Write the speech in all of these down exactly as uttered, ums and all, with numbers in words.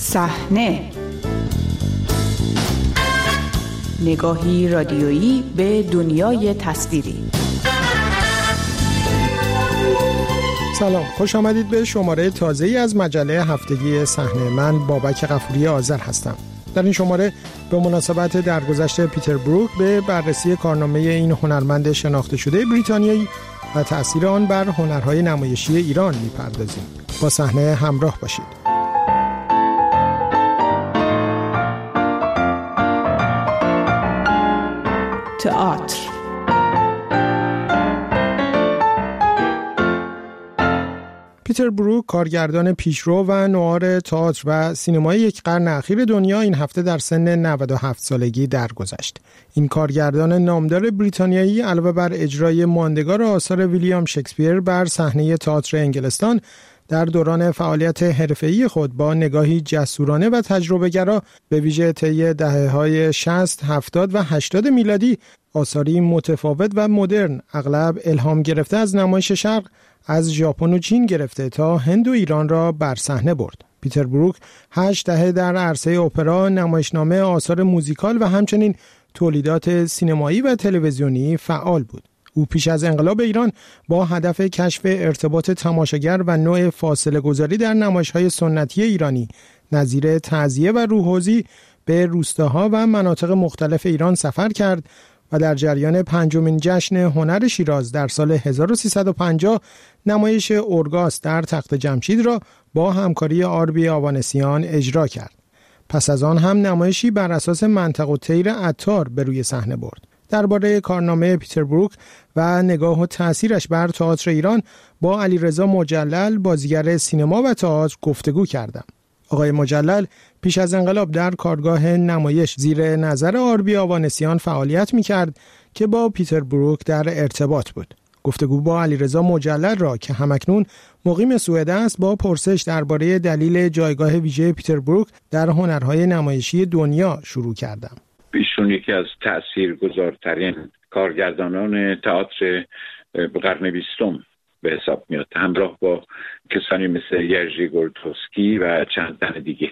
صحنه، نگاهی رادیویی به دنیای تصویری. سلام، خوش آمدید به شماره تازه‌ای از مجله هفتگی صحنه. من بابک غفوری آذر هستم. در این شماره به مناسبت درگذشت پیتر بروک به بررسی کارنامه این هنرمند شناخته شده بریتانیایی و تأثیر آن بر هنرهای نمایشی ایران می‌پردازیم. با صحنه همراه باشید. تئاتر. پیتر بروک، کارگردان پیشرو و نوار تئاتر و سینمای یک قرن اخیر دنیا، این هفته در سن نود و هفت سالگی درگذشت. این کارگردان نامدار بریتانیایی علاوه بر اجرای ماندگار آثار ویلیام شکسپیر بر صحنه تئاتر انگلستان، در دوران فعالیت حرفه‌ای خود با نگاهی جسورانه و تجربه‌گرا به ویژه طی دهه‌های شصت، هفتاد و هشتاد میلادی آثاری متفاوت و مدرن، اغلب الهام گرفته از نمایش شرق، از ژاپن و چین گرفته تا هند و ایران را بر صحنه برد. پیتر بروک هشت دهه در عرصه اپرا، نمایشنامه، آثار موزیکال و همچنین تولیدات سینمایی و تلویزیونی فعال بود. او پیش از انقلاب ایران با هدف کشف ارتباط تماشاگر و نوع فاصله گذاری در نمایش‌های سنتی ایرانی نظیر تعزیه و روح‌حوزی به روستاها و مناطق مختلف ایران سفر کرد و در جریان پنجمین جشن هنر شیراز در سال هزار و سیصد و پنجاه نمایش اورگاس در تخت جمشید را با همکاری آربی آوانسیان اجرا کرد. پس از آن هم نمایشی بر اساس منطق الطیر عطار به روی صحنه برد. درباره کارنامه پیتر بروک و نگاه و تأثیرش بر تئاتر ایران با علیرضا مجلل، بازیگر سینما و تئاتر، گفتگو کردم. آقای مجلل پیش از انقلاب در کارگاه نمایش زیر نظر آربی آوانسیان فعالیت می‌کرد که با پیتر بروک در ارتباط بود. گفتگو با علیرضا مجلل را که همکنون مقیم سوئد است، با پرسش درباره دلیل جایگاه ویژه پیتر بروک در هنرهای نمایشی دنیا شروع کردم. ایشون یکی از تأثیرگذارترین کارگردانان تئاتر قرن بیستم به حساب میاد، همراه با کسانی مثل یرژی گورتوسکی و چند تن دیگه.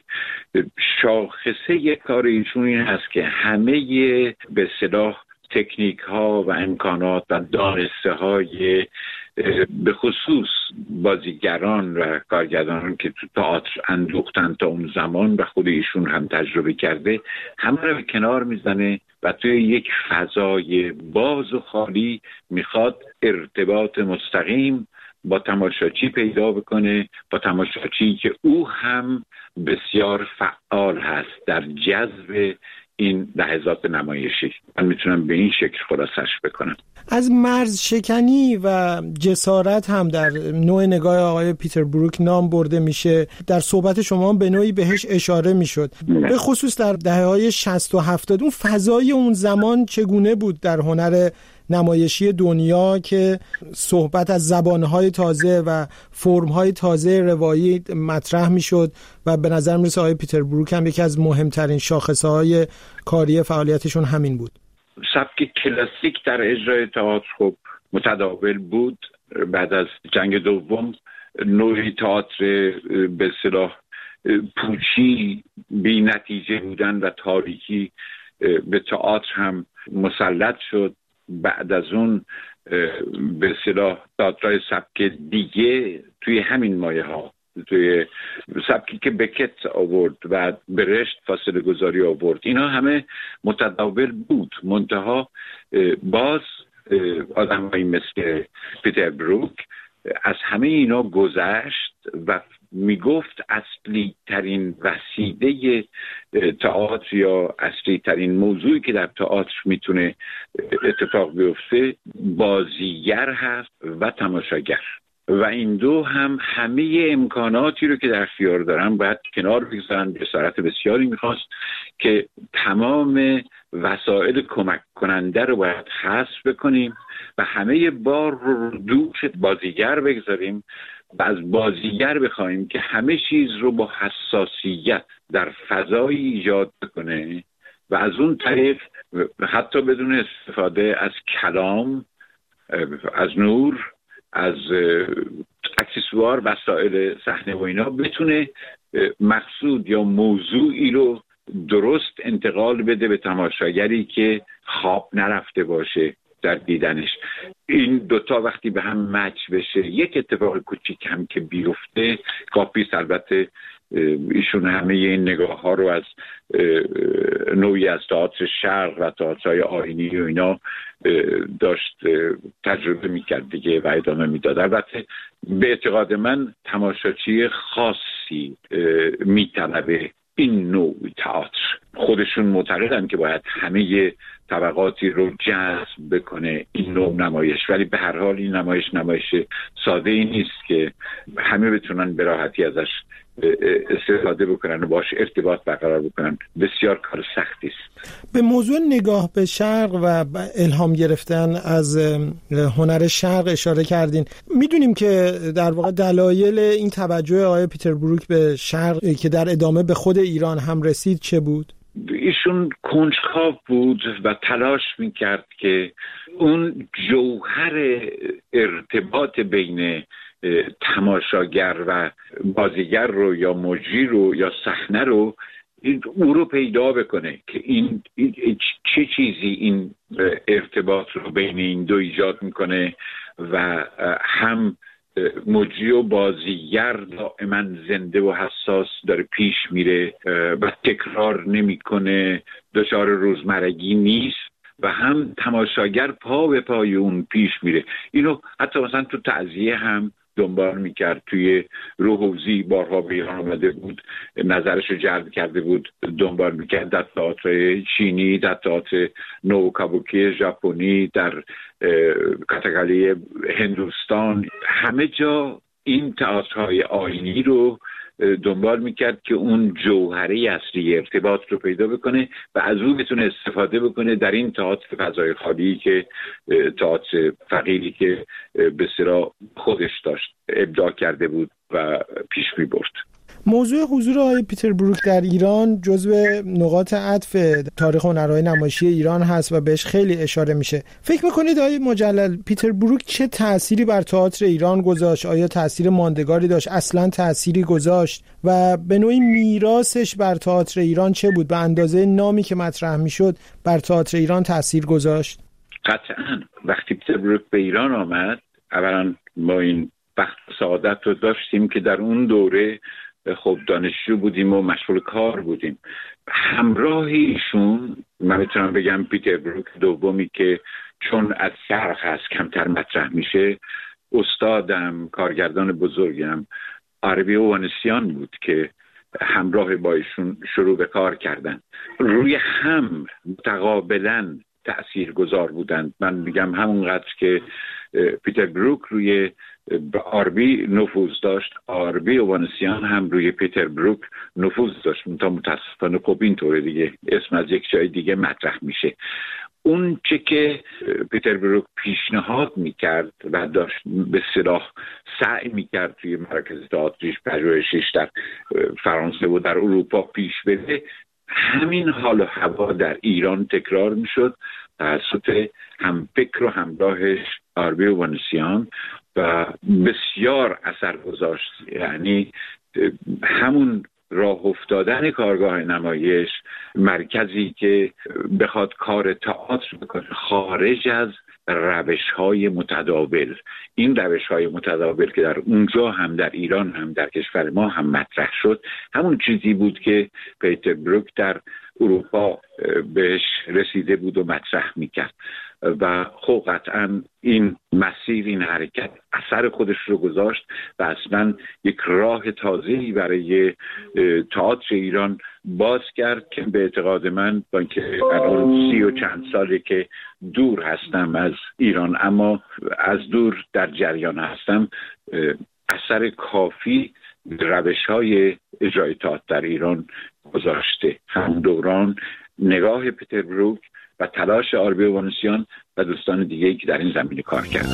شاخصه کار ایشون این هست که همه به اصطلاح تکنیک ها و امکانات و دانسته های به خصوص بازیگران و کارگردانان که تو تئاتر اندوختن تا اون زمان و خود ایشون هم تجربه کرده، همه رو به کنار میزنه و توی یک فضای باز و خالی میخواد ارتباط مستقیم با تماشاچی پیدا بکنه، با تماشاچی که او هم بسیار فعال هست در جذب این لحظات نمایشی. من میتونم به این شکل خلاصش بکنم. از مرز شکنی و جسارت هم در نوع نگاه آقای پیتر بروک نام برده میشه. در صحبت شما به نوعی بهش اشاره میشد، به خصوص در دهه‌های شصت و هفتاد. اون فضای اون زمان چگونه بود در هنر نمایشی دنیا که صحبت از زبانهای تازه و فرمهای تازه روایی مطرح میشد و به نظر میرسه آقای پیتر بروک هم یکی از مهمترین شاخصهای کاری فعالیتشون همین بود. سبک کلاسیک در اجرای تئاتر خب متداول بود. بعد از جنگ دوم نوعی تئاتر به اصطلاح پوچی، بی نتیجه بودن و تاریکی به تئاتر هم مسلط شد. بعد از اون به اصطلاح تئاترهای سبک دیگه توی همین مایه ها، توی سبکی که بکت آورد و برشت فاصله گذاری آورد، اینا همه متداول بود. منتها باز آدمایی مثل پیتر بروک از همه اینا گذشت و میگفت اصلی ترین وسیله تئاتر یا اصلی ترین موضوعی که در تئاتر میتونه اتفاق بیفته بازیگر هست و تماشاگر، و این دو هم همه امکاناتی رو که در اختیار دارن باید کنار بگذارن. جسارت بسیاری میخواست که تمام وسایل کمک کننده رو باید حذف بکنیم و همه بار رو دوش بازیگر بگذاریم و از بازیگر بخوایم که همه چیز رو با حساسیت در فضایی ایجاد بکنه و از اون طریق حتی بدون استفاده از کلام، از نور، از عکس اکسسوار وسایل صحنه و اینا بتونه مقصود یا موضوعی رو درست انتقال بده به تماشاگری که خواب نرفته باشه در دیدنش. این دوتا وقتی به هم مچ بشه، یک اتفاق کوچیک هم که بیفته، کاپیس البته ایشون همه این نگاه ها رو از نوعی از تئاتر شرق و تئاترهای آیینی و اینا داشت تجربه میکرد دیگه و ادامه میداد. البته به اعتقاد من تماشاچی خاصی میطلبه این نوع تئاتر. خودشون معتقدن که باید همه طبقاتی رو جذب بکنه این نوع نمایش، ولی به هر حال این نمایش نمایش ساده ای نیست که همه بتونن به راحتی ازش استفاده بکنن و باش ارتباط برقرار بکنن. بسیار کار سختی است. به موضوع نگاه به شرق و الهام گرفتن از هنر شرق اشاره کردین. میدونیم که در واقع دلایل این توجه آقای پیتر بروک به شرق که در ادامه به خود ایران هم رسید چه بود؟ ایشون کنجکاو بود و تلاش میکرد که اون جوهر ارتباط بین تماشاگر و بازیگر رو یا مجری رو یا صحنه رو او رو پیدا بکنه که این, این چه چیزی این ارتباط رو بین این دو ایجاد میکنه و هم مجری و بازیگر دائما زنده و حساس داره پیش میره و تکرار نمیکنه، دچار روزمرگی نیست و هم تماشاگر پا به پای اون پیش میره. اینو حتی مثلا تو تعزیه هم دنبال میکرد. توی روحوزی بارها به ایران آمده بود، نظرش رو جلب کرده بود، دنبال میکرد. در تئاتر چینی، در تئاتر نو کابوکی ژاپنی، در کاتاکالی هندوستان، همه جا این تئاترهای آیینی رو دنبال میکرد که اون جوهره اصلی ارتباط رو پیدا بکنه و از اون بتونه استفاده بکنه در این تئاتر فضای خالی که تئاتر فقیری که به اصطلاح خودش داشت ابداع کرده بود و پیش میبرد. موضوع حضور آقای پیتر بروک در ایران جزو نقاط عطف تاریخ هنرهای نمایشی ایران هست و بهش خیلی اشاره میشه. فکر میکنید آقای مجلل پیتر بروک چه تأثیری بر تئاتر ایران گذاشت؟ آیا تأثیر ماندگاری داشت؟ اصلا تأثیری گذاشت؟ و به نوعی میراثش بر تئاتر ایران چه بود؟ به اندازه نامی که مطرح میشد بر تئاتر ایران تأثیر گذاشت؟ قطعاً. وقتی پیتر بروک به ایران آمد، اولا ما این بخت سعادت رو داشتیم که در اون دوره خب دانشجو بودیم و مشغول کار بودیم. همراه ایشون من میتونم بگم پیتر بروک دومی که چون از شرق هست کمتر مطرح میشه، استادم، کارگردان بزرگم آربی اوانسیان بود که همراه با ایشون شروع به کار کردن. روی هم متقابلا تأثیر گذار بودند. من میگم همونقدر که پیتر بروک روی آربی نفوذ داشت، آربی اوانسیان هم روی پیتر بروک نفوذ داشت. تا متاسفانه خب اینطوره دیگه، اسم از یک جای دیگه مطرح میشه. اون چه که پیتر بروک پیشنهاد میکرد و داشت به اصطلاح سعی میکرد توی مراکز تئاتریش پژوهشش در فرانسه و در اروپا پیش بره، همین حال و هوا در ایران تکرار میشد توسط هم فکر و همراهش آربی اوانسیان و بسیار اثر گذاشت. یعنی همون راه افتادن کارگاه نمایش، مرکزی که بخواد کار تئاتر بکنه خارج از روش‌های متداول. این روش‌های متداول که در اونجا هم در ایران هم در کشور ما هم مطرح شد، همون چیزی بود که پیتر بروک در اروپا بهش رسیده بود و مطرح میکرد و خب قطعا این مسیر، این حرکت اثر خودش رو گذاشت و اصلا یک راه تازه‌ای برای تئاتر ایران باز کرد که به اعتقاد من، با اینکه الان سی و چند ساله که دور هستم از ایران اما از دور در جریان هستم، اثر کافی روش‌های اجرای تئاتر در ایران گذاشته. همون دوران نگاه پیتر بروک و تلاش آربی اوانسیان و دوستان دیگه‌ای که در این زمینه کار کردند.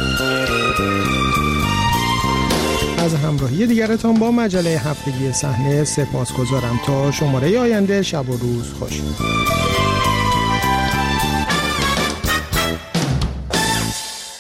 از همراهی دیگرتان با مجله هفتگی صحنه سپاسگزارم. تا شماره آینده، شب و روز خوش.